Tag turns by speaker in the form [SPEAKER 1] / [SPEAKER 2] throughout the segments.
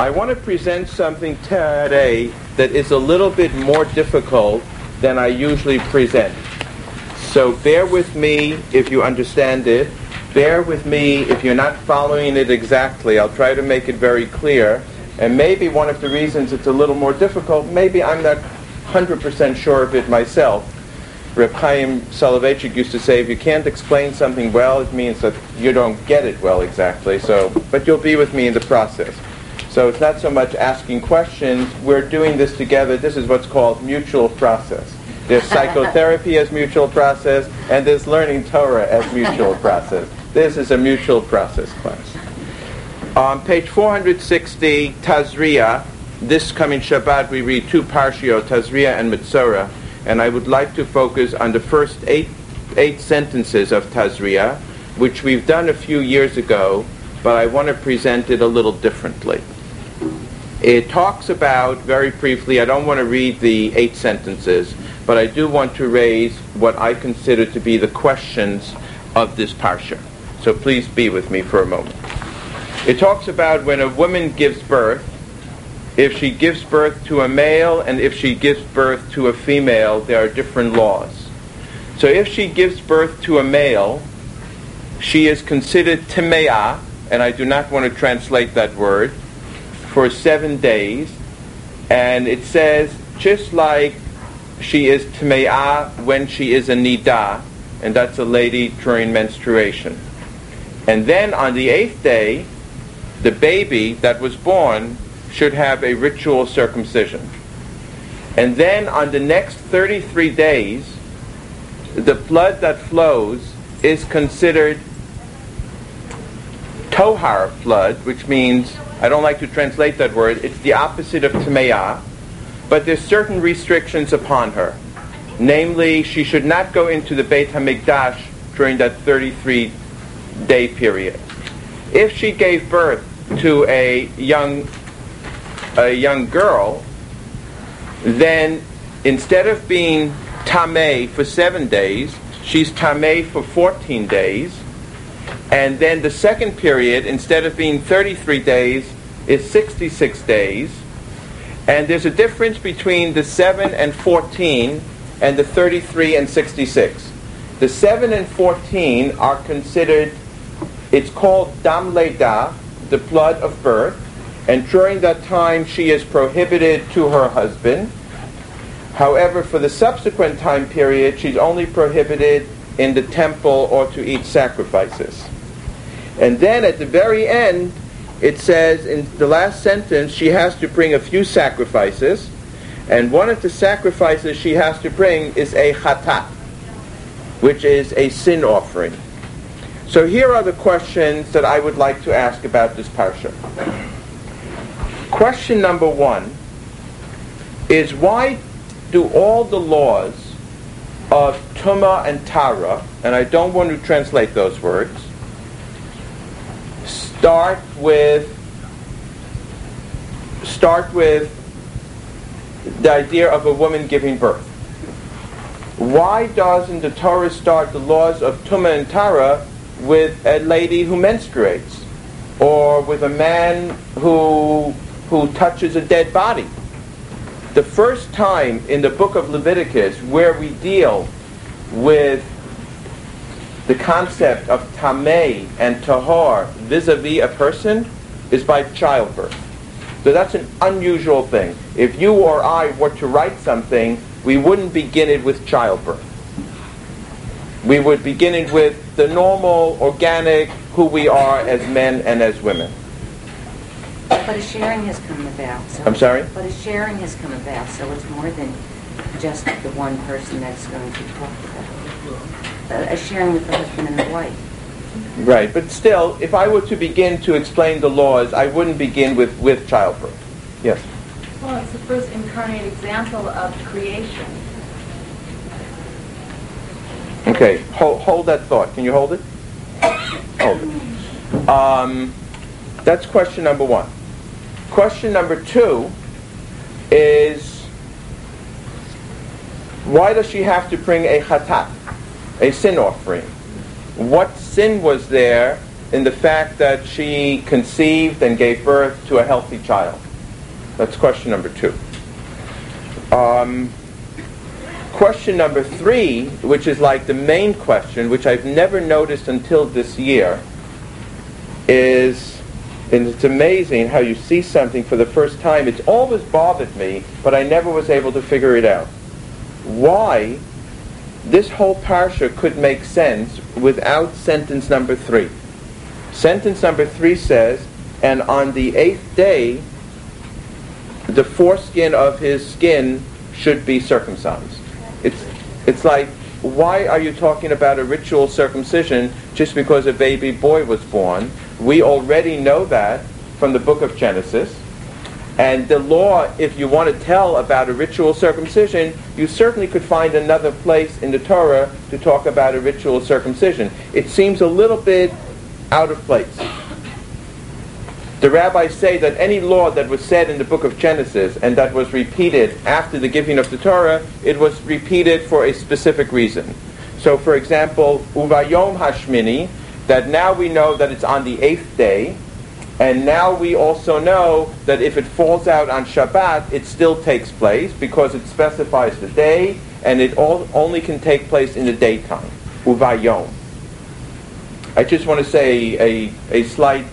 [SPEAKER 1] I want to present something today that is a little bit more difficult than I usually present. So bear with me if you understand it. Bear with me if you're not following it exactly. I'll try to make it very clear. And maybe one of the reasons it's a little more difficult, maybe I'm not 100% sure of it myself. Reb Chaim Soloveitchik used to say, if you can't explain something well, it means that you don't get it well exactly. But you'll be with me in the process. So it's not so much asking questions. We're doing this together. This is what's called mutual process. There's psychotherapy as mutual process, and there's learning Torah as mutual process. This is a mutual process class. On page 460, Tazria. This coming Shabbat we read two Parshiot, Tazria and Metzora, and I would like to focus on the first eight sentences of Tazria, which we've done a few years ago, but I want to present it a little differently. It talks about, very briefly, I don't want to read the 8 sentences, but I do want to raise what I consider to be the questions of this parsha. So please be with me for a moment. It talks about when a woman gives birth, if she gives birth to a male and if she gives birth to a female, there are different laws. So if she gives birth to a male, she is considered timeah, and I do not want to translate that word, for 7 days. And it says, just like she is timeah when she is a nidah, and that's a lady during menstruation. And then on the 8th day, the baby that was born should have a ritual circumcision. And then on the next 33 days, the blood that flows is considered tohar blood, which means, I don't like to translate that word, it's the opposite of tameah, but there's certain restrictions upon her. Namely, she should not go into the Beit HaMikdash during that 33-day period. If she gave birth to a young girl, then instead of being tameh for 7 days, she's tameh for 14 days. And then the second period, instead of being 33 days, is 66 days. And there's a difference between the 7 and 14 and the 33 and 66. The 7 and 14 are considered, it's called dam leidah, the blood of birth. And during that time, she is prohibited to her husband. However, for the subsequent time period, she's only prohibited in the temple or to eat sacrifices. And then at the very end, it says in the last sentence, she has to bring a few sacrifices. And one of the sacrifices she has to bring is a chatat, which is a sin offering. So here are the questions that I would like to ask about this parsha. Question number 1 is, why do all the laws of Tumah and Tara, and I don't want to translate those words, start with the idea of a woman giving birth? Why doesn't the Torah start the laws of Tumah and Tara with a lady who menstruates, or with a man who touches a dead body? The first time in the book of Leviticus where we deal with the concept of tameh and tahor vis-a-vis a person is by childbirth. So that's an unusual thing. If you or I were to write something, we wouldn't begin it with childbirth. We would begin it with the normal, organic, who we are as men and as women.
[SPEAKER 2] But a sharing has come about. So
[SPEAKER 1] I'm sorry?
[SPEAKER 2] But a sharing has come about, so it's more than just the one person that's going to talk about it. A sharing with the husband and the wife.
[SPEAKER 1] Right, but still, if I were to begin to explain the laws, I wouldn't begin with childbirth. Yes?
[SPEAKER 3] Well, it's the first incarnate example of creation.
[SPEAKER 1] Okay, hold that thought. Can you hold it? Hold it. That's question number 1. Question number 2 is, why does she have to bring a chatat, a sin offering? What sin was there in the fact that she conceived and gave birth to a healthy child? That's question number 2. Question number 3, which is like the main question, which I've never noticed until this year, is, and it's amazing how you see something for the first time. It's always bothered me, but I never was able to figure it out. Why this whole parsha could make sense without sentence number 3. Sentence number 3 says, and on the 8th day, the foreskin of his skin should be circumcised. It's like, why are you talking about a ritual circumcision just because a baby boy was born? We already know that from the book of Genesis. And the law, if you want to tell about a ritual circumcision, you certainly could find another place in the Torah to talk about a ritual circumcision. It seems a little bit out of place. The rabbis say that any law that was said in the book of Genesis and that was repeated after the giving of the Torah, it was repeated for a specific reason. So, for example, Uvayom Hashmini, that now we know that it's on the 8th day, and now we also know that if it falls out on Shabbat, it still takes place because it specifies the day, and it only can take place in the daytime. Uvayom. I just want to say a slight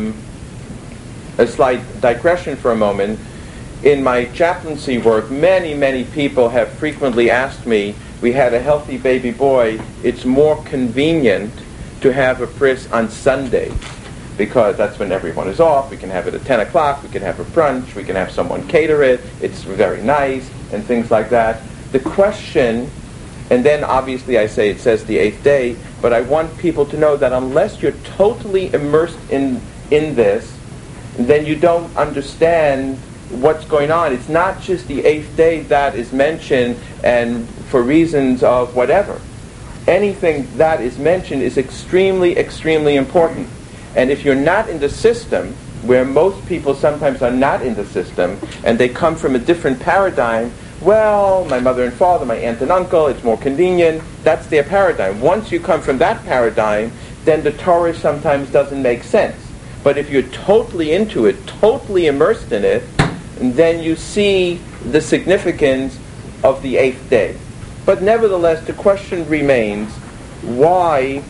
[SPEAKER 1] digression for a moment. In my chaplaincy work, many people have frequently asked me, we had a healthy baby boy, it's more convenient to have a bris on Sunday because that's when everyone is off. We can have it at 10 o'clock, we can have a brunch, we can have someone cater it, it's very nice, and things like that. The question, and then obviously I say it says the 8th day, but I want people to know that unless you're totally immersed in this, then you don't understand what's going on. It's not just the 8th day that is mentioned and for reasons of whatever. Anything that is mentioned is extremely important. And if you're not in the system, where most people sometimes are not in the system, and they come from a different paradigm, well, my mother and father, my aunt and uncle, it's more convenient, that's their paradigm. Once you come from that paradigm, then the Torah sometimes doesn't make sense. But if you're totally into it, totally immersed in it, then you see the significance of the 8th day. But nevertheless, the question remains, why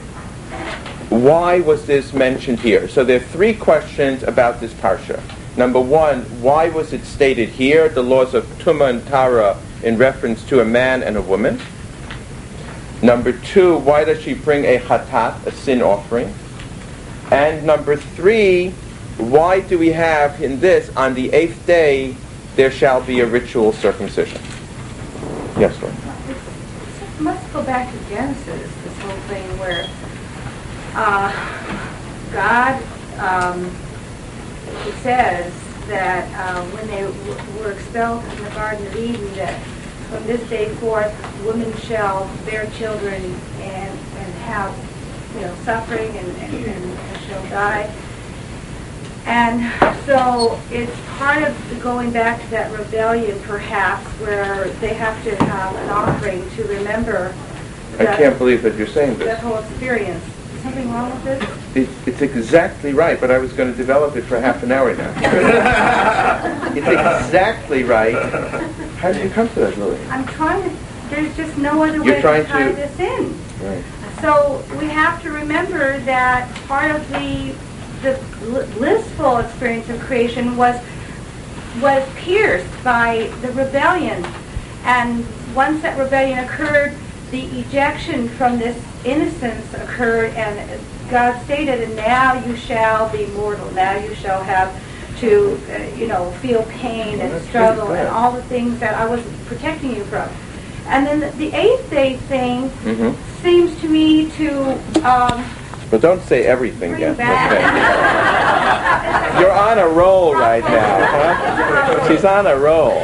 [SPEAKER 1] was this mentioned here? So there are 3 questions about this parsha. Number 1, why was it stated here, the laws of Tumah and Tara, in reference to a man and a woman? Number 2, why does she bring a hatat, a sin offering? And number 3, why do we have in this, on the 8th day, there shall be a ritual circumcision? Yes, Lord.
[SPEAKER 3] It must go back to Genesis, this whole thing where God, it says that when they were expelled from the Garden of Eden, that from this day forth, women shall bear children and have, suffering and shall die. And so it's part of going back to that rebellion, perhaps, where they have to have an offering to remember that,
[SPEAKER 1] I can't believe that you're saying this.
[SPEAKER 3] That whole experience. Is something wrong with this?
[SPEAKER 1] It's exactly right, but I was going to develop it for half an hour now. It's exactly right. How did you come to that, Lily?
[SPEAKER 3] I'm trying to, there's just no other way to tie this in.
[SPEAKER 1] Right.
[SPEAKER 3] So we have to remember that part of the blissful experience of creation was pierced by the rebellion. And once that rebellion occurred, the ejection from this innocence occurred, and God stated, and now you shall be mortal. Now you shall have to, feel pain and struggle and all the things that I was protecting you from. And then the 8th day thing seems to me to...
[SPEAKER 1] But don't say everything yet. You're on a roll right now, huh? She's on a roll.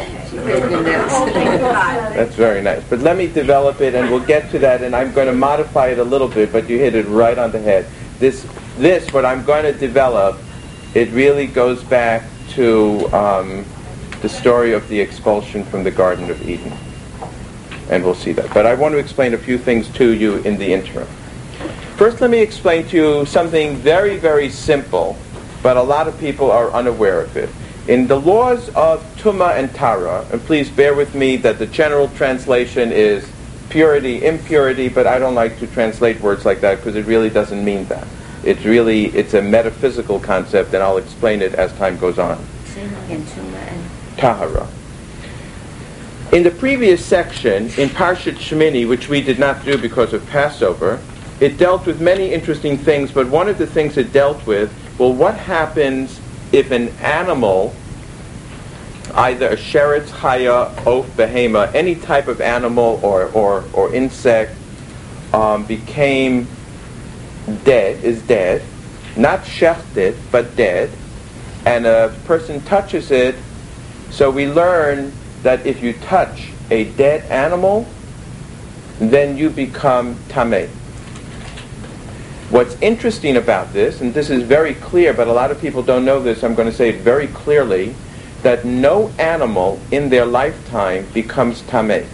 [SPEAKER 1] That's very nice. But let me develop it, and we'll get to that, and I'm going to modify it a little bit, but you hit it right on the head. This, what I'm going to develop, it really goes back to the story of the expulsion from the Garden of Eden. And we'll see that. But I want to explain a few things to you in the interim. First, let me explain to you something very, very simple, but a lot of people are unaware of it. In the laws of Tumah and Tara, and please bear with me that the general translation is purity, impurity, but I don't like to translate words like that because it really doesn't mean that. It's a metaphysical concept, and I'll explain it as time goes on.
[SPEAKER 2] Same again, Tumah and
[SPEAKER 1] Tahara. In the previous section, in Parshat Shemini, which we did not do because of Passover, it dealt with many interesting things, but one of the things it dealt with, well, what happens if an animal, either a sheretz, chaya, oaf, behema, any type of animal or insect, became dead, is dead, not shechted, but dead, and a person touches it. So we learn that if you touch a dead animal, then you become tameh. What's interesting about this, and this is very clear, but a lot of people don't know this, I'm going to say it very clearly, that no animal in their lifetime becomes tameh.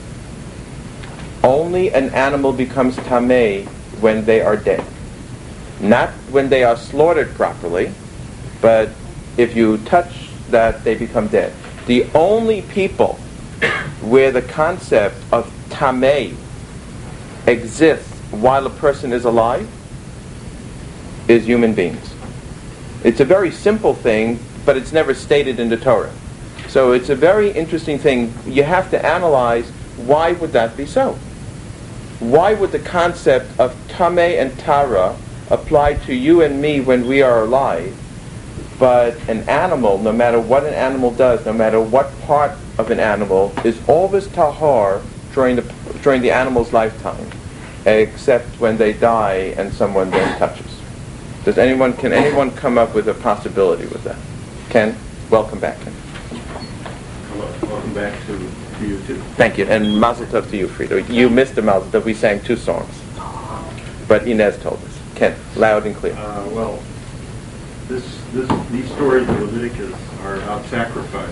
[SPEAKER 1] Only an animal becomes tameh when they are dead. Not when they are slaughtered properly, but if you touch that, they become dead. The only people where the concept of tameh exists while a person is alive is human beings. It's a very simple thing, but it's never stated in the Torah. So it's a very interesting thing. You have to analyze, why would that be so? Why would the concept of tameh and tara apply to you and me when we are alive, but an animal, no matter what an animal does, no matter what part of an animal, is always tahar during the animal's lifetime, except when they die and someone then touches? Can anyone come up with a possibility with that? Ken, welcome back, Ken.
[SPEAKER 4] Welcome back to you too.
[SPEAKER 1] Thank you, and Mazel Tov to you, Frida. You missed the Mazel Tov. We sang 2 songs, but Inez told us. Ken, loud and clear.
[SPEAKER 4] These stories of Leviticus are about sacrifice.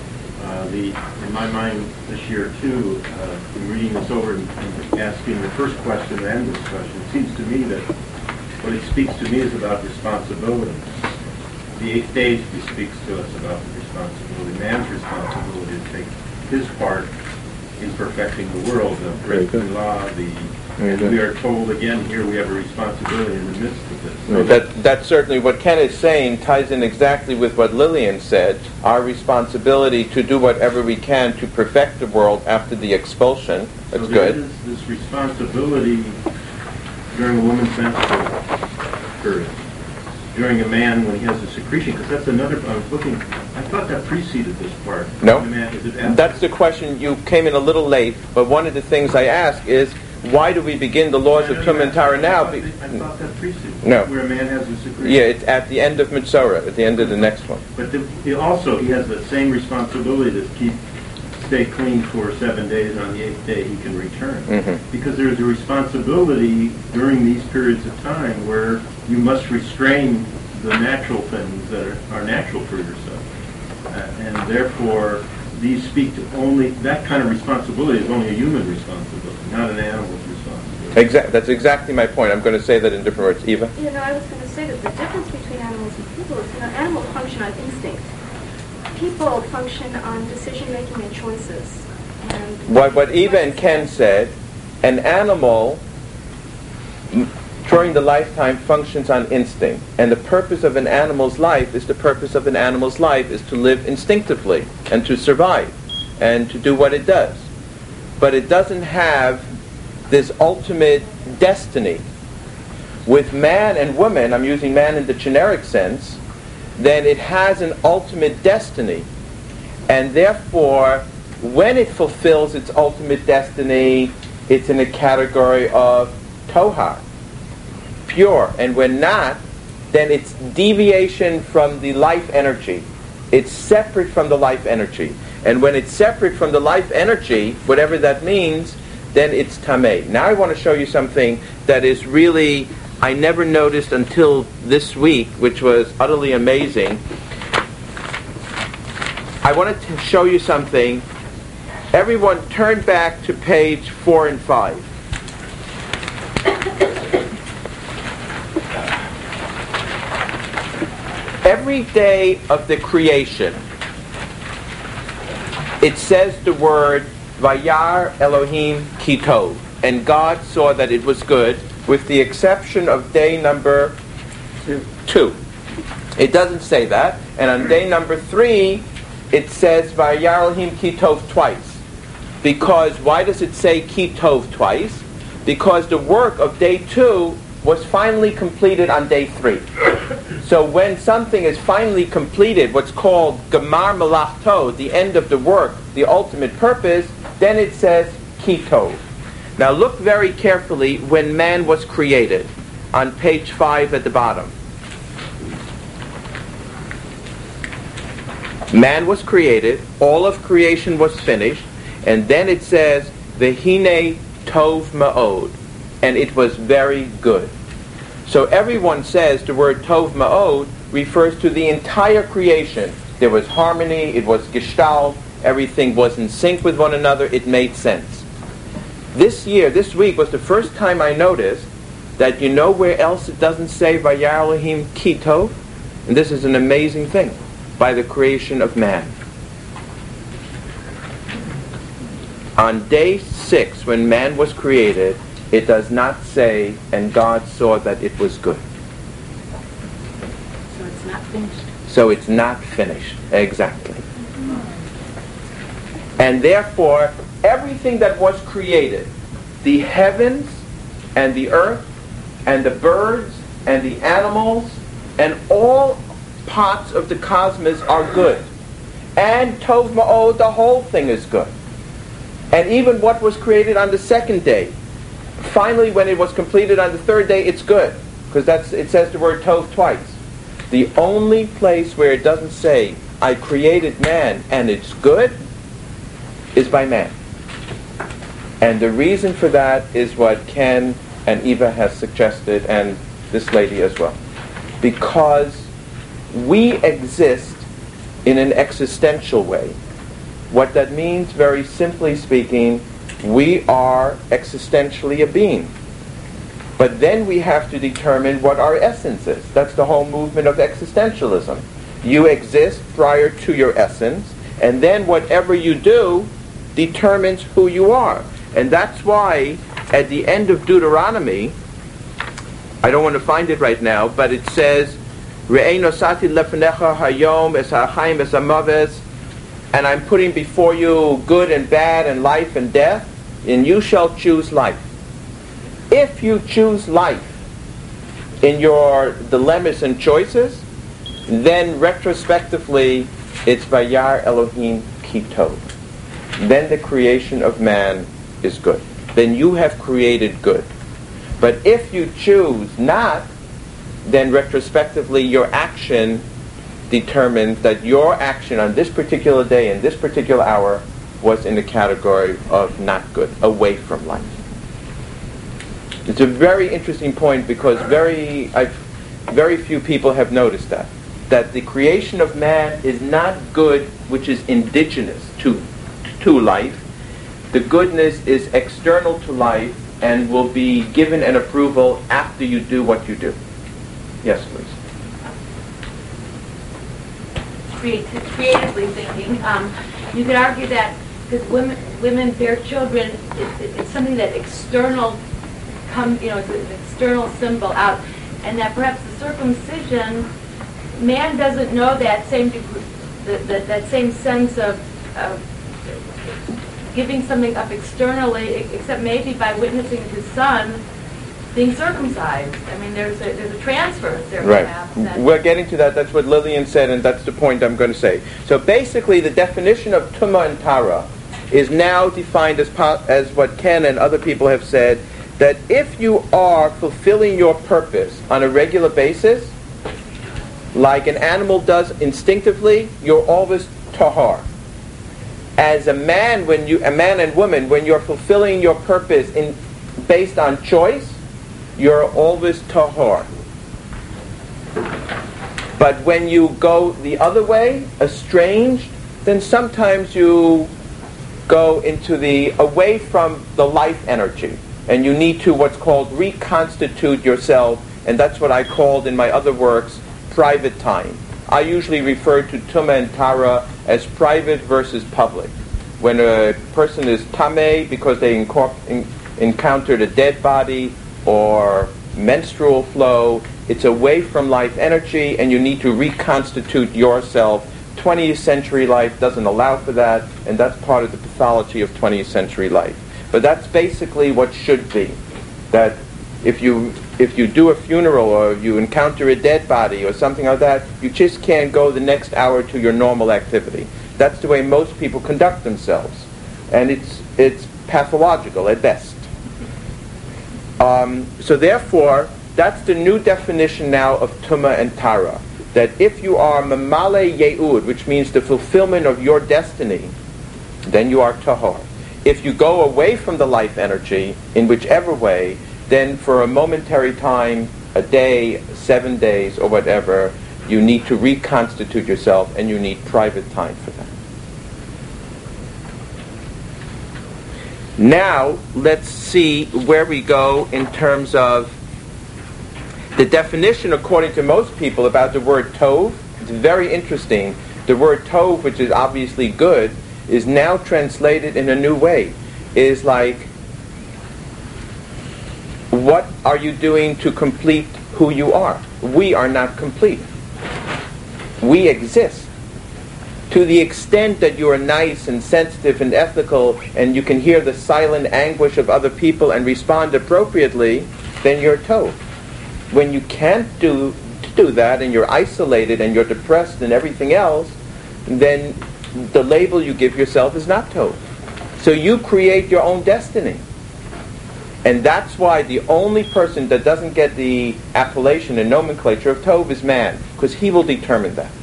[SPEAKER 4] In my mind this year too, in reading this over and asking the first question and this question, it seems to me that what it speaks to me is about responsibility. The 8th day speaks to us about the responsibility, man's responsibility to take his part in perfecting the world, the breaking law, we are told again here we have a responsibility in the midst of this. So
[SPEAKER 1] that's certainly what Ken is saying, ties in exactly with what Lillian said, our responsibility to do whatever we can to perfect the world after the expulsion. That's good.
[SPEAKER 4] There is this responsibility during a woman's menstrual period, during a man when he has a secretion, because that's another, I thought that preceded this part.
[SPEAKER 1] No,
[SPEAKER 4] is it after?
[SPEAKER 1] That's the question. You came in a little late, but one of the things I ask is, why do we begin the laws of Tumah and Tara now?
[SPEAKER 4] I thought that preceded.
[SPEAKER 1] No.
[SPEAKER 4] Where a man has a secretion.
[SPEAKER 1] Yeah, it's at the end of Mitzorah, at the end of the next one.
[SPEAKER 4] But he has the same responsibility to stay clean for 7 days, and on the 8th day he can return.
[SPEAKER 1] Mm-hmm.
[SPEAKER 4] Because there's a responsibility during these periods of time where you must restrain the natural things that are natural for yourself. And therefore, these speak to only, that kind of responsibility is only a human responsibility, not an animal's responsibility.
[SPEAKER 1] That's exactly my point. I'm going to say that in different words. Eva?
[SPEAKER 5] I was going to say that the difference between animals and people is, animals function on instinct. People function on decision-making and choices. And
[SPEAKER 1] what Eva and Ken said, an animal during the lifetime functions on instinct, and the purpose of an animal's life is to live instinctively and to survive and to do what it does. But it doesn't have this ultimate destiny. With man and woman, I'm using man in the generic sense, then it has an ultimate destiny. And therefore, when it fulfills its ultimate destiny, it's in a category of tohar, pure. And when not, then it's deviation from the life energy. It's separate from the life energy. And when it's separate from the life energy, whatever that means, then it's tameh. Now I want to show you something that is really, I never noticed until this week, which was utterly amazing. I wanted to show you something. Everyone turn back to page 4 and 5. every day of the creation, it says the word Vayar Elohim Ki Tov, and God saw that it was good, with the exception of day number 2. It doesn't say that, and on day number 3, it says Vayar Elohim Ki Tov twice. Because, why does it say Ki Tov twice? Because the work of day 2 was finally completed on day 3. So when something is finally completed, what's called Gemar Malachto, the end of the work, the ultimate purpose, then it says Ki Tov. Now look very carefully when man was created, on page 5 at the bottom. Man was created, all of creation was finished, and then it says, Vehine Tov Ma'od, and it was very good. So everyone says the word Tov Ma'od refers to the entire creation. There was harmony, it was gestalt, everything was in sync with one another, it made sense. This week was the first time I noticed that you know where else it doesn't say Vayar Elohim Ki Tov? And this is an amazing thing. By the creation of man. On day 6, when man was created, it does not say, and God saw that it was good.
[SPEAKER 2] So it's not finished.
[SPEAKER 1] So it's not finished. Exactly. And therefore, everything that was created, the heavens and the earth and the birds and the animals and all parts of the cosmos are good. And Tov Ma'od, the whole thing is good. And even what was created on the 2nd day, finally when it was completed on the 3rd day, it's good. Because it says the word Tov twice. The only place where it doesn't say, I created man and it's good, is by man. And the reason for that is what Ken and Eva has suggested, and this lady as well. Because we exist in an existential way. What that means, very simply speaking, we are existentially a being. But then we have to determine what our essence is. That's the whole movement of existentialism. You exist prior to your essence, and then whatever you do determines who you are. And that's why at the end of Deuteronomy, I don't want to find it right now, but it says, Re'ei nosati lefnecha hayom es ha'chaim es ha'maves, and I'm putting before you good and bad and life and death, and you shall choose life. If you choose life in your dilemmas and choices, then retrospectively it's Vayar Elohim Ki Tov. Then the creation of man is good. Then you have created good. But if you choose not, then retrospectively your action determines that your action on this particular day and this particular hour was in the category of not good, away from life. It's a very interesting point because very few people have noticed that the creation of man is not good, which is indigenous to life. The goodness is external to life and will be given an approval after you do what you do. Yes, please.
[SPEAKER 6] Creatively thinking, you could argue that because women bear children, it's something that external it's an external symbol out, and that perhaps the circumcision, man doesn't know that same degree, that same sense of giving something up externally, except maybe by witnessing his son being circumcised. I mean, there's a transfer there, perhaps.
[SPEAKER 1] Right. We're getting to that. That's what Lillian said, and that's the point I'm going to say. So basically, the definition of Tumah and Tara is now defined as what Ken and other people have said, that if you are fulfilling your purpose on a regular basis, like an animal does instinctively, you're always tahar. As a man and woman, when you're fulfilling your purpose based on choice, you're always tahor. But when you go the other way, estranged, then sometimes you go into away from the life energy, and you need to what's called reconstitute yourself, and that's what I called in my other works private time. I usually refer to Tuma and Tara as private versus public. When a person is Tameh because they encountered a dead body or menstrual flow, it's away from life energy and you need to reconstitute yourself. 20th century life doesn't allow for that, and that's part of the pathology of 20th century life. But that's basically what should be. That if you do a funeral or you encounter a dead body or something like that, you just can't go the next hour to your normal activity. That's the way most people conduct themselves. And it's pathological at best. So therefore, that's the new definition now of Tuma and Tara. That if you are Mamale Ye'ud, which means the fulfillment of your destiny, then you are Tahor. If you go away from the life energy, in whichever way, then for a momentary time, a day, 7 days, or whatever, you need to reconstitute yourself, and you need private time for that. Now, let's see where we go in terms of the definition, according to most people, about the word tov. It's very interesting. The word tov, which is obviously good, is now translated in a new way. Is like, what are you doing to complete who you are? We are not complete. We exist. To the extent that you are nice and sensitive and ethical and you can hear the silent anguish of other people and respond appropriately, then you're tov. When you can't do that and you're isolated and you're depressed and everything else, then the label you give yourself is not tov. So you create your own destiny. And that's why the only person that doesn't get the appellation and nomenclature of tov is man, because he will determine that.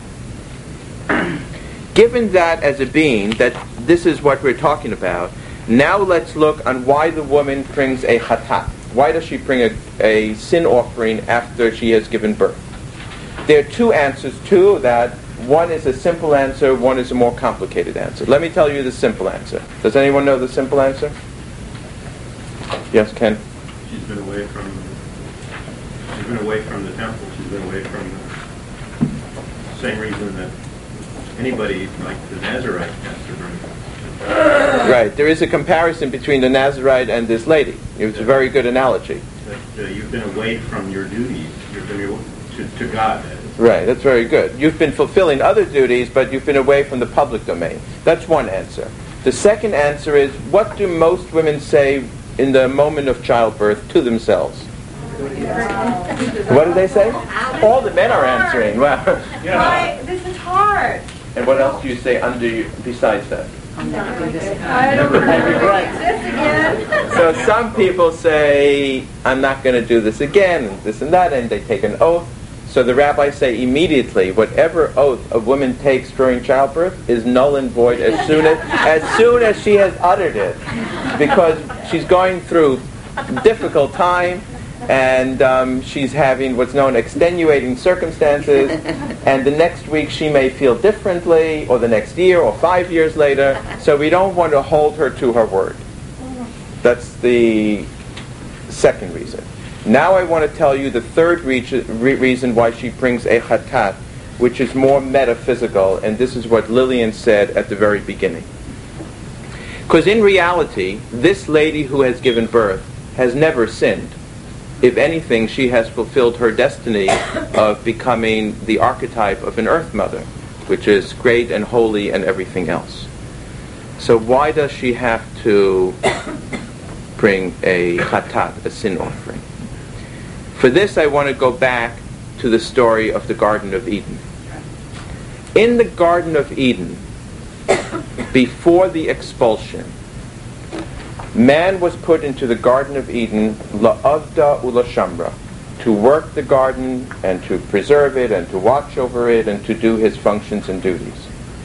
[SPEAKER 1] Given that as a being, that this is what we're talking about, now let's look on why the woman brings a chatat. Why does she bring a sin offering after she has given birth? There are two answers to that. One is a simple answer, one is a more complicated answer. Let me tell you the simple answer. Does anyone know the simple answer? Yes, Ken?
[SPEAKER 4] She's been away from the temple. She's been away from the same reason that anybody like the Nazarite has to bring.
[SPEAKER 1] Right. There is a comparison between the Nazarite and this lady. It was a very good analogy.
[SPEAKER 4] That you've been away from your duties. You've been to God. That is.
[SPEAKER 1] Right. That's very good. You've been fulfilling other duties, but you've been away from the public domain. That's one answer. The second answer is, what do most women say in the moment of childbirth to themselves? What do they say? All the men are answering. Wow.
[SPEAKER 3] This is hard.
[SPEAKER 1] And what else do you say besides that?
[SPEAKER 3] I don't remember doing this again.
[SPEAKER 1] So some people say, I'm not going to do this again, and this and that, and they take an oath. So the rabbis say immediately, whatever oath a woman takes during childbirth is null and void as soon as she has uttered it, because she's going through difficult time, and she's having what's known extenuating circumstances, and the next week she may feel differently, or the next year, or 5 years later, so we don't want to hold her to her word. That's the second reason. Now I want to tell you the third reason why she brings a chatat, which is more metaphysical, and this is what Lillian said at the very beginning. Because in reality, this lady who has given birth has never sinned. If anything, she has fulfilled her destiny of becoming the archetype of an earth mother, which is great and holy and everything else. So why does she have to bring a chatat, a sin offering? For this, I want to go back to the story of the Garden of Eden. In the Garden of Eden, before the expulsion, man was put into the Garden of Eden, la'avda u'lashamra, to work the garden and to preserve it and to watch over it and to do his functions and duties.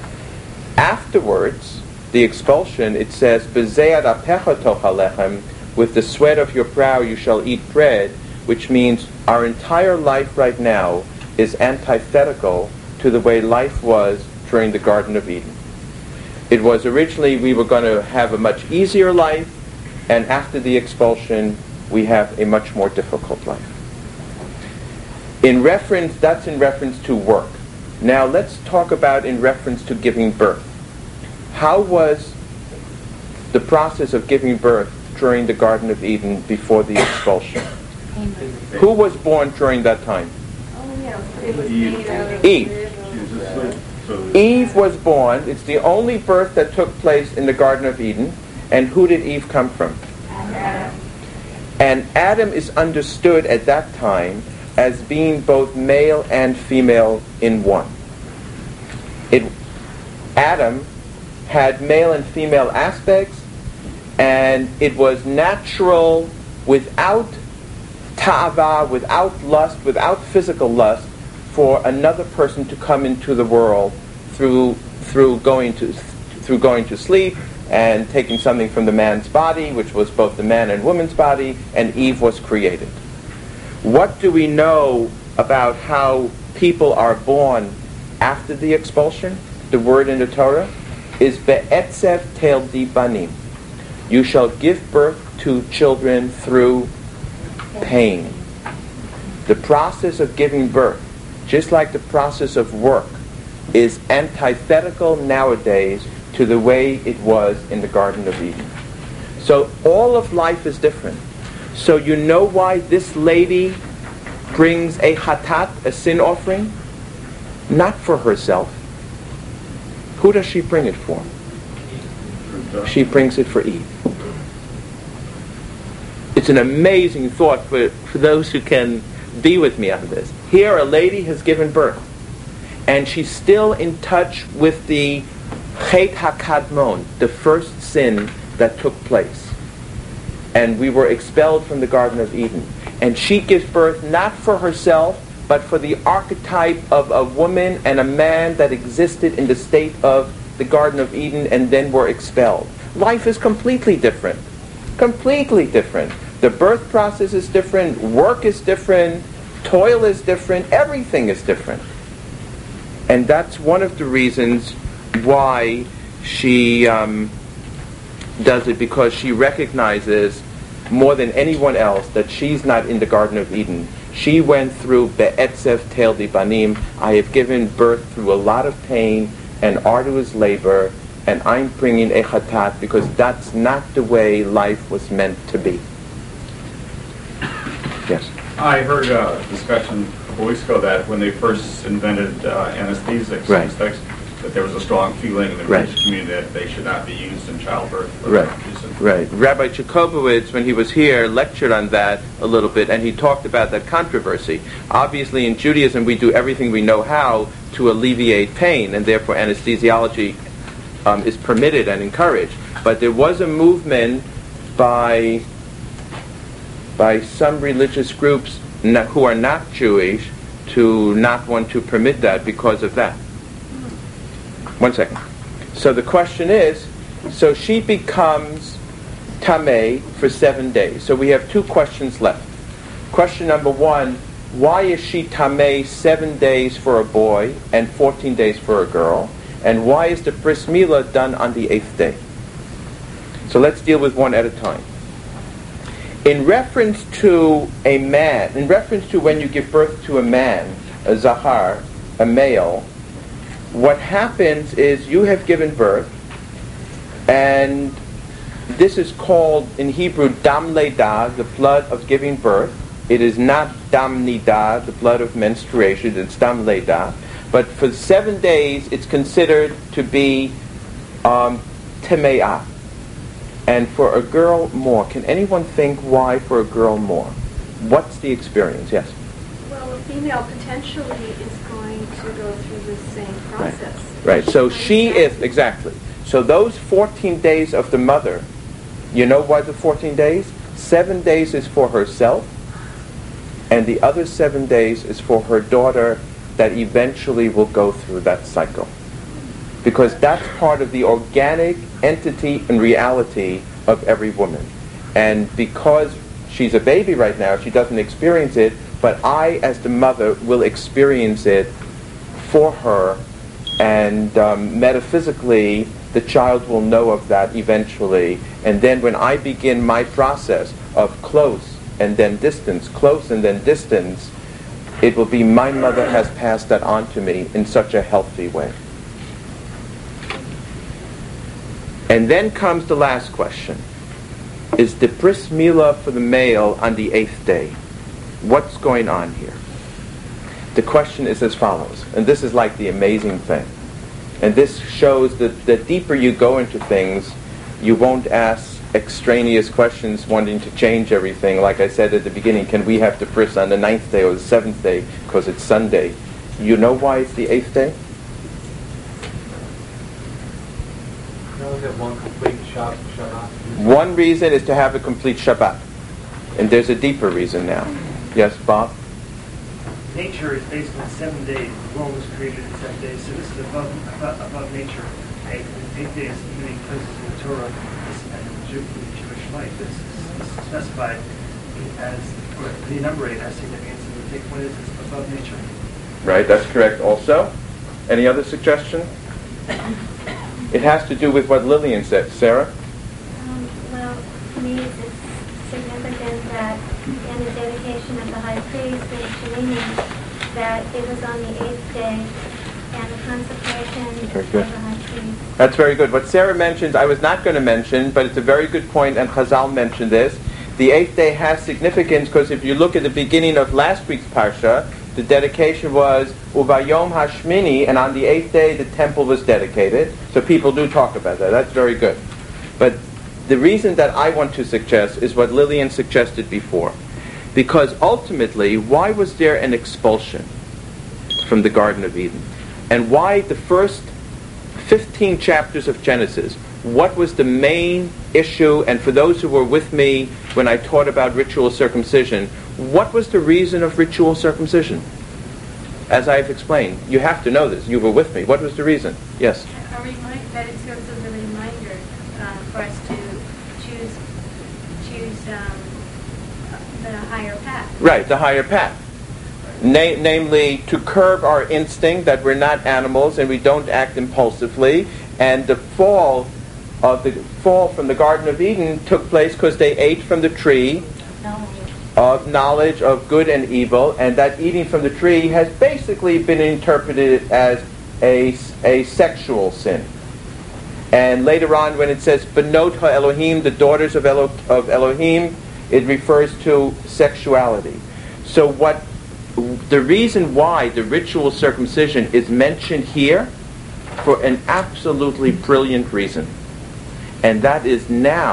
[SPEAKER 1] Afterwards, the expulsion, it says, "B'zeh apecha tochal lechem," with the sweat of your brow you shall eat bread, which means our entire life right now is antithetical to the way life was during the Garden of Eden. It was originally we were going to have a much easier life, and after the expulsion, we have a much more difficult life. That's in reference to work. Now let's talk about in reference to giving birth. How was the process of giving birth during the Garden of Eden before the expulsion? Who was born during that time? Eve. Eve was born. It's the only birth that took place in the Garden of Eden. And who did Eve come from?
[SPEAKER 3] Adam.
[SPEAKER 1] And Adam is understood at that time as being both male and female in one. Adam had male and female aspects, and it was natural, without ta'ava, without lust, without physical lust, for another person to come into the world through going to sleep and taking something from the man's body, which was both the man and woman's body, and Eve was created. What do we know about how people are born after the expulsion? The word in the Torah is be'etzev teldi banim. You shall give birth to children through pain. The process of giving birth, just like the process of work, is antithetical nowadays to the way it was in the Garden of Eden. So all of life is different. So you know why this lady brings a hatat, a sin offering? Not for herself. Who does she bring it for? She brings it for Eve. It's an amazing thought for those who can be with me on this. Here a lady has given birth, and she's still in touch with the Chet HaKadmon, the first sin that took place. And we were expelled from the Garden of Eden. And she gives birth not for herself, but for the archetype of a woman and a man that existed in the state of the Garden of Eden and then were expelled. Life is completely different. Completely different. The birth process is different, work is different, toil is different, everything is different. And that's one of the reasons why she does it, because she recognizes more than anyone else that she's not in the Garden of Eden. She went through be'etzev teldi banim. I have given birth through a lot of pain and arduous labor, and I'm bringing a chatat because that's not the way life was meant to be. Yes?
[SPEAKER 7] I heard a discussion a couple weeks ago that when they first invented anesthesics,
[SPEAKER 1] Right.
[SPEAKER 7] that there was a strong feeling in the
[SPEAKER 1] Right.
[SPEAKER 7] religious community that they should not be used in childbirth. For
[SPEAKER 1] Right,
[SPEAKER 7] that reason.
[SPEAKER 1] right. Rabbi Chekhovowitz, when he was here, lectured on that a little bit, and he talked about that controversy. Obviously, in Judaism, we do everything we know how to alleviate pain, and therefore anesthesiology is permitted and encouraged. But there was a movement by some religious groups who are not Jewish to not want to permit that because of that. 1 second. So the question is, so she becomes tameh for 7 days. So we have two questions left. Question number one, why is she tameh 7 days for a boy and 14 days for a girl? And why is the bris milah done on the 8th day? So let's deal with one at a time. In reference to a man, in reference to when you give birth to a man, a zahar, a male, what happens is you have given birth, and this is called in Hebrew dam leidah, the blood of giving birth. It is not dam nidah, the blood of menstruation. It's dam leidah. But for 7 days, it's considered to be teme'ah. And for a girl, more. Can anyone think why for a girl more? What's the experience? Yes?
[SPEAKER 5] Well, a female potentially is going to go through the same process.
[SPEAKER 1] Right. So she is, exactly. So those 14 days of the mother, you know why the 14 days? 7 days is for herself, and the other 7 days is for her daughter that eventually will go through that cycle. Because that's part of the organic entity and reality of every woman. And because she's a baby right now, she doesn't experience it, but I, as the mother, will experience it for her, and metaphysically, the child will know of that eventually. And then when I begin my process of close and then distance, it will be my mother has passed that on to me in such a healthy way. And then comes the last question. Is the bris milah for the male on the 8th day? What's going on here? The question is as follows, and this is like the amazing thing. And this shows that the deeper you go into things, you won't ask extraneous questions wanting to change everything. Like I said at the beginning, can we have the bris on the 9th day or the 7th day because it's Sunday? You know why it's the 8th day?
[SPEAKER 8] One complete Shabbat.
[SPEAKER 1] One reason is to have a complete Shabbat. And there's a deeper reason now. Yes, Bob?
[SPEAKER 9] Nature is based on 7 days. The world was created in 7 days, so this is above nature. 8 days, in many places in the Torah, and Jewish life, this is specified as, or the enumerate has significance, and we take what is above nature.
[SPEAKER 1] Right, that's correct also. Any other suggestion? It has to do with what Lillian said. Sarah?
[SPEAKER 10] Well, to me it's significant that in the dedication of the high priest in Shemini, that it was on the 8th day, and the consecration of the high priest.
[SPEAKER 1] That's very good. What Sarah mentioned, I was not going to mention, but it's a very good point, and Chazal mentioned this. The 8th day has significance because if you look at the beginning of last week's Parsha, the dedication was Ubayom Hashmini, and on the 8th day the temple was dedicated. So people do talk about that. That's very good. But the reason that I want to suggest is what Lillian suggested before. Because ultimately, why was there an expulsion from the Garden of Eden? And why the first 15 chapters of Genesis? What was the main issue? And for those who were with me when I taught about ritual circumcision, what was the reason of ritual circumcision? As I've explained, you have to know this. You were with me. What was the reason? Yes?
[SPEAKER 10] That it serves as a reminder for us to choose the higher path.
[SPEAKER 1] Right, the higher path. Namely, to curb our instinct that we're not animals and we don't act impulsively. And the fall from the Garden of Eden took place because they ate from the tree of knowledge of good and evil, and that eating from the tree has basically been interpreted as a sexual sin. And later on, when it says Benot ha-Elohim, the daughters of Elohim, it refers to sexuality. So the reason why the ritual circumcision is mentioned here, for an absolutely brilliant reason, and that is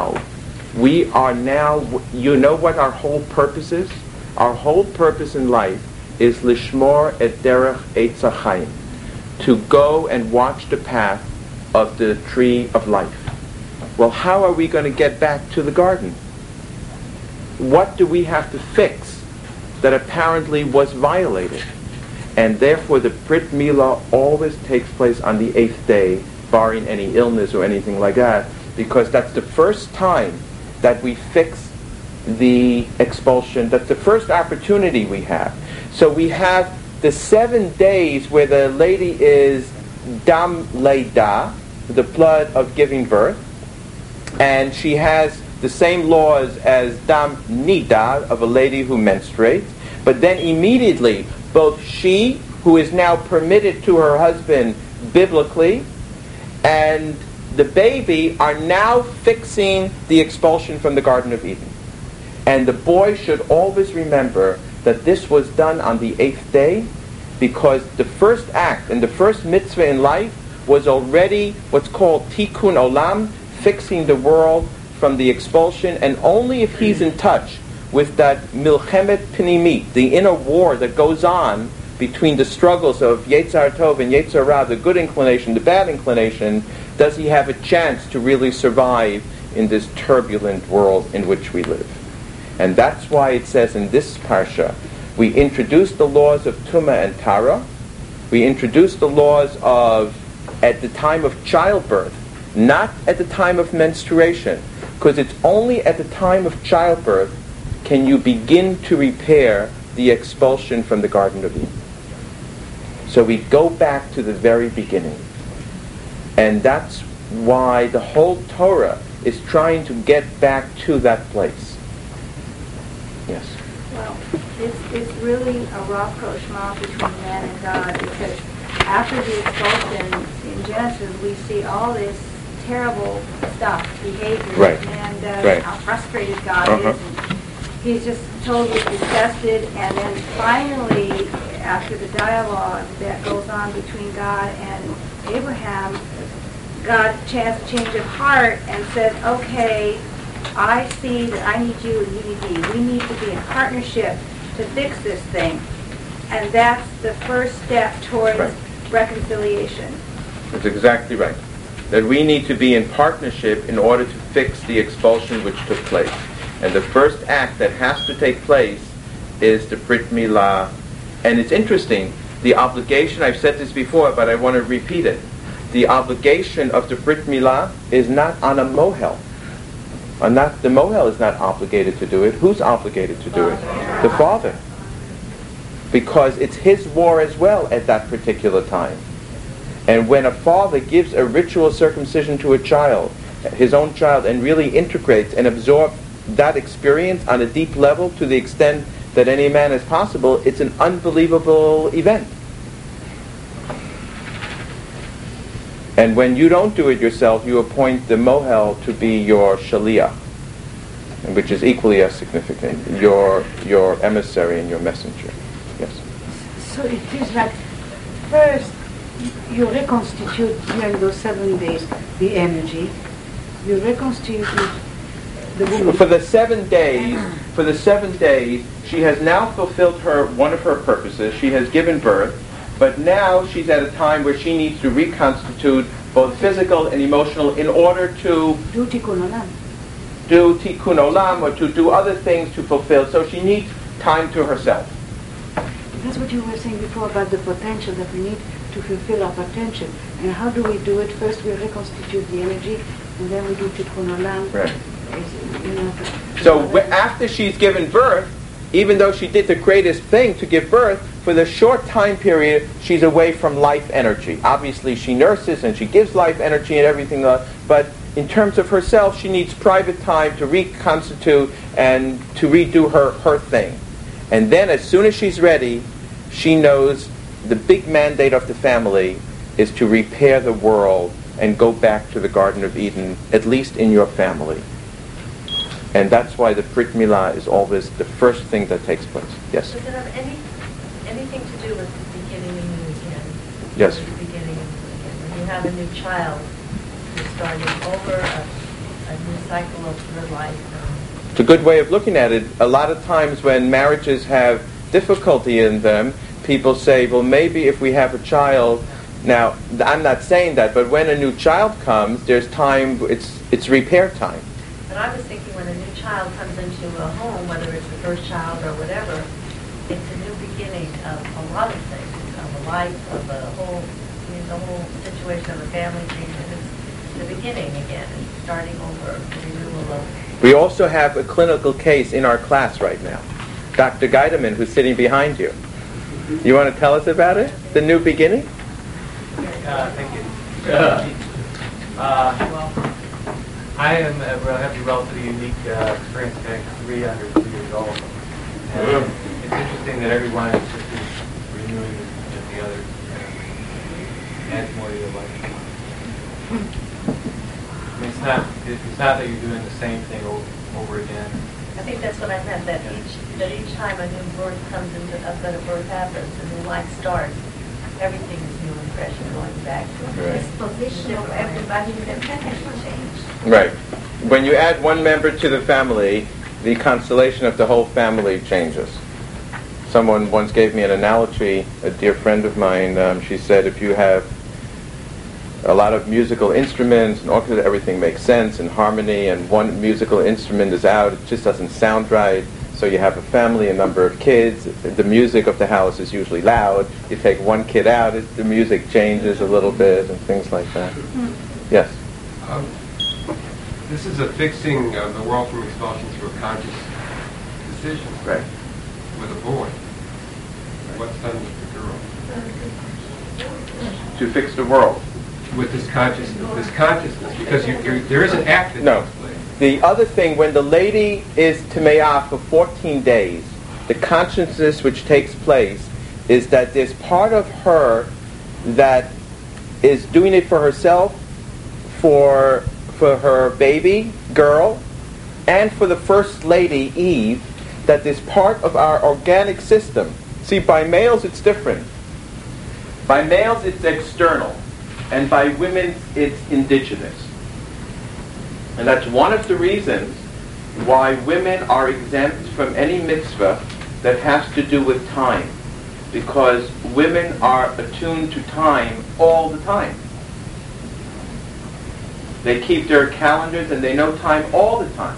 [SPEAKER 1] we are now, you know what our whole purpose is? Our whole purpose in life is lishmor et derech eitz chaim, to go and watch the path of the tree of life. Well, how are we going to get back to the garden? What do we have to fix that apparently was violated? And therefore the Brit Milah always takes place on the 8th day, barring any illness or anything like that, because that's the first time that we fix the expulsion. That's the first opportunity we have. So we have the 7 days where the lady is dam leida, the blood of giving birth, and she has the same laws as dam nida, of a lady who menstruates. But then immediately, both she, who is now permitted to her husband biblically, and the baby are now fixing the expulsion from the Garden of Eden. And the boy should always remember that this was done on the 8th day, because the first act and the first mitzvah in life was already what's called tikkun olam, fixing the world from the expulsion. And only if he's in touch with that milchemet pnimit, the inner war that goes on between the struggles of Yetzar Tov and Yetzar Ra, the good inclination, the bad inclination, does he have a chance to really survive in this turbulent world in which we live. And that's why it says in this parsha, we introduce the laws of Tumah and Tara. We introduce the laws of at the time of childbirth, not at the time of menstruation, because it's only at the time of childbirth can you begin to repair the expulsion from the Garden of Eden. So we go back to the very beginning. And that's why the whole Torah is trying to get back to that place. Yes?
[SPEAKER 3] Well, it's really a rough cauchemar between man and God, because after the expulsion in Genesis, we see all this terrible stuff, behavior
[SPEAKER 1] Right.
[SPEAKER 3] man does,
[SPEAKER 1] Right.
[SPEAKER 3] how frustrated God
[SPEAKER 1] Uh-huh.
[SPEAKER 3] is. And he's just totally disgusted, and then finally, after the dialogue that goes on between God and Abraham, God has a change of heart and said, okay, I see that I need you and you need me. We need to be in partnership to fix this thing. And that's the first step towards
[SPEAKER 1] Right.
[SPEAKER 3] reconciliation.
[SPEAKER 1] That's exactly right. That we need to be in partnership in order to fix the expulsion which took place. And the first act that has to take place is the Brit Milah. And it's interesting, the obligation, I've said this before, but I want to repeat it. The obligation of the Brit Milah is not on a mohel. The mohel is not obligated to do it. Who's obligated to do it? The father. Because it's his war as well at that particular time. And when a father gives a ritual circumcision to a child, his own child, and really integrates and absorbs that experience on a deep level to the extent that any man is possible, it's an unbelievable event. And when you don't do it yourself, you appoint the mohel to be your shaliach, which is equally as significant, your emissary and your messenger. Yes.
[SPEAKER 11] So it is like, first, you reconstitute during those 7 days the energy. You reconstitute the woman.
[SPEAKER 1] For the 7 days, she has now fulfilled one of her purposes. She has given birth, but now she's at a time where she needs to reconstitute both physical and emotional in order to
[SPEAKER 11] Do tikkun olam.
[SPEAKER 1] do tikkun olam or to do other things to fulfill. So she needs time to herself.
[SPEAKER 11] That's what you were saying before about the potential that we need to fulfill our potential. And how do we do it? First we reconstitute the energy, and then we do tikkun olam.
[SPEAKER 1] Right.
[SPEAKER 11] You know,
[SPEAKER 1] So after she's given birth, even though she did the greatest thing to give birth, for the short time period, she's away from life energy. Obviously, she nurses and she gives life energy and everything, but in terms of herself, she needs private time to reconstitute and to redo her thing. And then as soon as she's ready, she knows the big mandate of the family is to repair the world and go back to the Garden of Eden, at least in your family. And that's why the Brit Milah is always the first thing that takes place. Yes?
[SPEAKER 12] Does it have anything to do with the beginning and the end?
[SPEAKER 1] Yes.
[SPEAKER 12] The beginning and the end. When you have a new child, you're starting over a new cycle of your life.
[SPEAKER 1] It's a good way of looking at it. A lot of times when marriages have difficulty in them, people say, well, maybe if we have a child. Now, I'm not saying that, but when a new child comes, there's time, it's repair time.
[SPEAKER 12] But I was thinking when a new child comes into a home, whether it's the first child or whatever, it's a new beginning of a lot of things, of a life, of the whole situation of a family changes. It's the beginning again, and starting over, the renewal of.
[SPEAKER 1] We also have a clinical case in our class right now. Dr. Geidemann, who's sitting behind you. You want to tell us about it? The new beginning?
[SPEAKER 8] Thank you. I have a relatively unique experience of having 3 under 2 years old. And it's interesting that every one is just as renewing as the others. Adds more to your life. I mean, it's not that you're doing the same thing over again.
[SPEAKER 12] I think that's what I meant, that each time a new birth comes into, that a birth happens, a new life starts, everything is new and fresh and going back to everybody, their potential change.
[SPEAKER 1] Right. When you add one member to the family, the constellation of the whole family changes. Someone once gave me an analogy, a dear friend of mine, she said if you have a lot of musical instruments and orchestra, everything makes sense and harmony, and one musical instrument is out, it just doesn't sound right. So you have a family, a number of kids, the music of the house is usually loud. You take one kid out, the music changes a little bit and things like that. Yes?
[SPEAKER 13] This is a fixing of the world from expulsion through a conscious decision.
[SPEAKER 1] Right.
[SPEAKER 13] With a boy. What's done with the girl?
[SPEAKER 1] To fix the world.
[SPEAKER 13] With this consciousness, because there is an act that
[SPEAKER 1] No.
[SPEAKER 13] takes place.
[SPEAKER 1] The other thing, when the lady is Tameah for 14 days, the consciousness which takes place is that there's part of her that is doing it for herself, for her baby girl, and for the First Lady, Eve, that is part of our organic system. See, by males it's different. By males it's external, and by women it's indigenous. And that's one of the reasons why women are exempt from any mitzvah that has to do with time. Because women are attuned to time all the time. They keep their calendars and they know time all the time.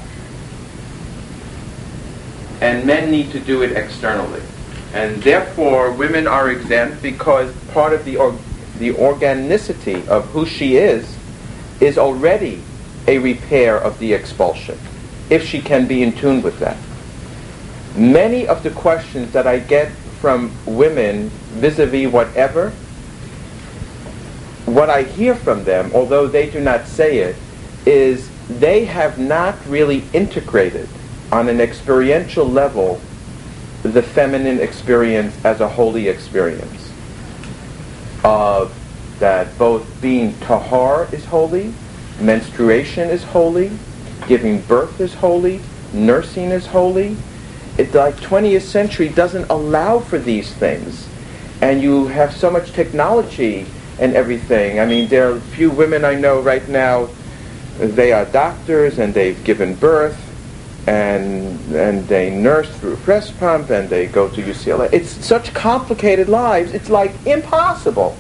[SPEAKER 1] And men need to do it externally. And therefore, women are exempt because part of the organicity of who she is already a repair of the expulsion, if she can be in tune with that. Many of the questions that I get from women vis-a-vis whatever, what I hear from them, although they do not say it, is they have not really integrated on an experiential level the feminine experience as a holy experience. Of that both being tahar is holy, menstruation is holy, giving birth is holy, nursing is holy. It's like 20th century doesn't allow for these things. And you have so much technology and everything. I mean, there are a few women I know right now, they are doctors and they've given birth and they nurse through a breast pump and they go to UCLA. It's such complicated lives, it's like impossible.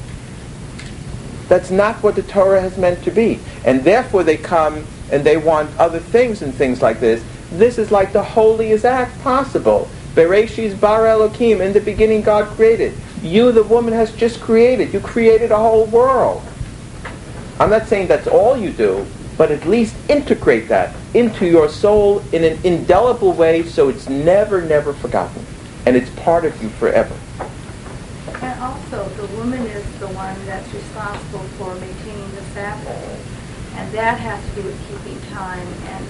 [SPEAKER 1] That's not what the Torah has meant to be. And therefore they come and they want other things and things like this. This is like the holiest act possible. Bereshis bara Elokim, in the beginning God created. You, the woman, has just created. You created a whole world. I'm not saying that's all you do, but at least integrate that into your soul in an indelible way so it's never, never forgotten. And it's part of you forever.
[SPEAKER 3] And also, the woman is the one that's responsible for maintaining the Sabbath. And that has to do with keeping time and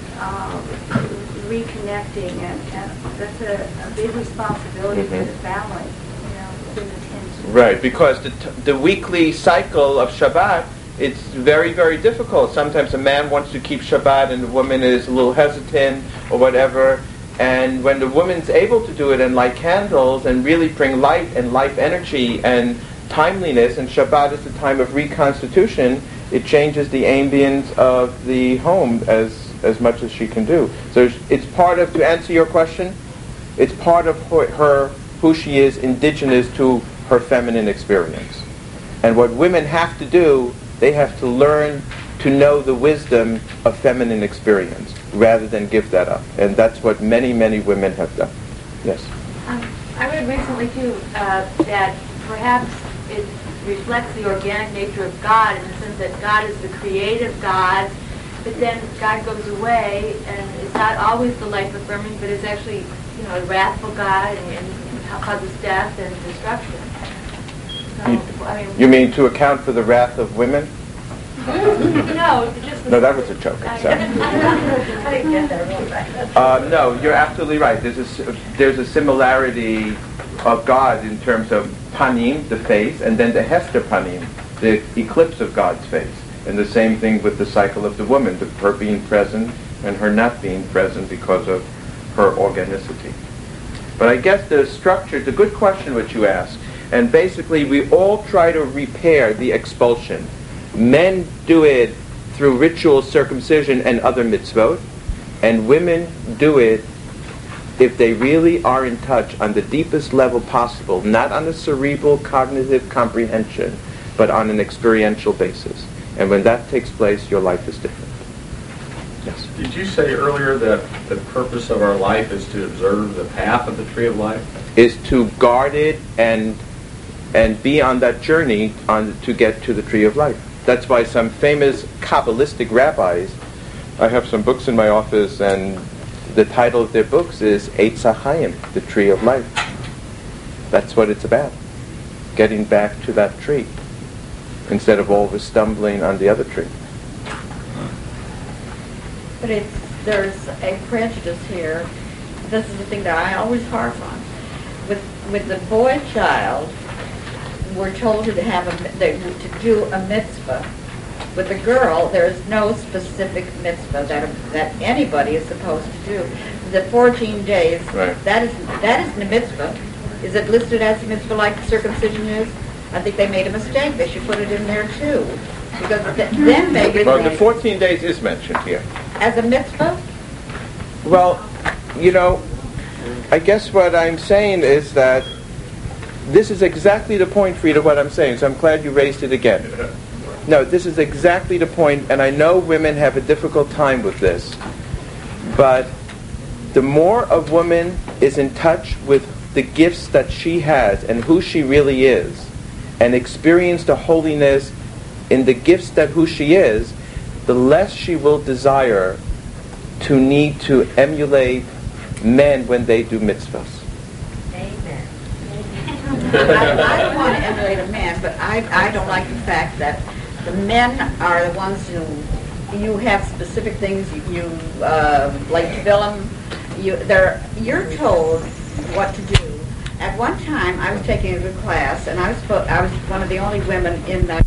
[SPEAKER 3] reconnecting. And that's a big responsibility for the family, within the 10 to
[SPEAKER 1] Right, because the weekly cycle of Shabbat, it's very, very difficult. Sometimes a man wants to keep Shabbat and the woman is a little hesitant or whatever. And when the woman's able to do it and light candles and really bring light and life energy and timeliness, and Shabbat is the time of reconstitution, it changes the ambience of the home as much as she can do. So it's part of, to answer your question, it's part of her who she is, indigenous to her feminine experience. And what women have to do, they have to learn to know the wisdom of feminine experience rather than give that up. And that's what many, many women have done. Yes?
[SPEAKER 6] I read recently, too, that perhaps it reflects the organic nature of God in the sense that God is the creative God, but then God goes away and is not always the life-affirming, but is actually, a wrathful God and causes death and destruction. So,
[SPEAKER 1] you mean to account for the wrath of women?
[SPEAKER 6] No,
[SPEAKER 1] that was a joke.
[SPEAKER 6] I didn't get that real right.
[SPEAKER 1] No, you're absolutely right. There's a similarity of God in terms of panim, the face, and then the hester panim, the eclipse of God's face. And the same thing with the cycle of the woman, her being present and her not being present because of her organicity. But I guess the structure, it's a good question which you ask. And basically we all try to repair the expulsion. Men do it through ritual circumcision and other mitzvot, and women do it if they really are in touch on the deepest level possible, not on a cerebral cognitive comprehension, but on an experiential basis. And when that takes place, your life is different. Yes?
[SPEAKER 7] Did you say earlier that the purpose of our life is to observe the path of the tree of life?
[SPEAKER 1] Is to guard it and be on that journey to get to the tree of life. That's why some famous Kabbalistic rabbis, I have some books in my office, and the title of their books is Eitz HaChaim, the tree of life. That's what it's about, getting back to that tree, instead of always stumbling on the other tree.
[SPEAKER 12] But there's a prejudice here
[SPEAKER 14] this is the thing that I always harp on. With the boy child, we're told to do a mitzvah. With the girl, there is no specific mitzvah that anybody is supposed to do. The 14 days,
[SPEAKER 1] Right.
[SPEAKER 14] that isn't a mitzvah. Is it listed as a mitzvah like circumcision is? I think they made a mistake. They should put it in there too. Because then make it
[SPEAKER 1] Well, the 14 days is mentioned here.
[SPEAKER 14] as a mitzvah.
[SPEAKER 1] Well, you know, I guess what I'm saying is that this is exactly the point, Frida, what I'm saying, so I'm glad you raised it again. No, this is exactly the point, and I know women have a difficult time with this, but the more a woman is in touch with the gifts that she has and who she really is, and experience the holiness in the gifts that who she is, the less she will desire to need to emulate men when they do mitzvahs.
[SPEAKER 14] Amen. I don't want to emulate a man, but I don't like the fact that the men are the ones who you have specific things you like to bill them. You're told what to do. At one time, I was taking a good class, and I was one of the only women in that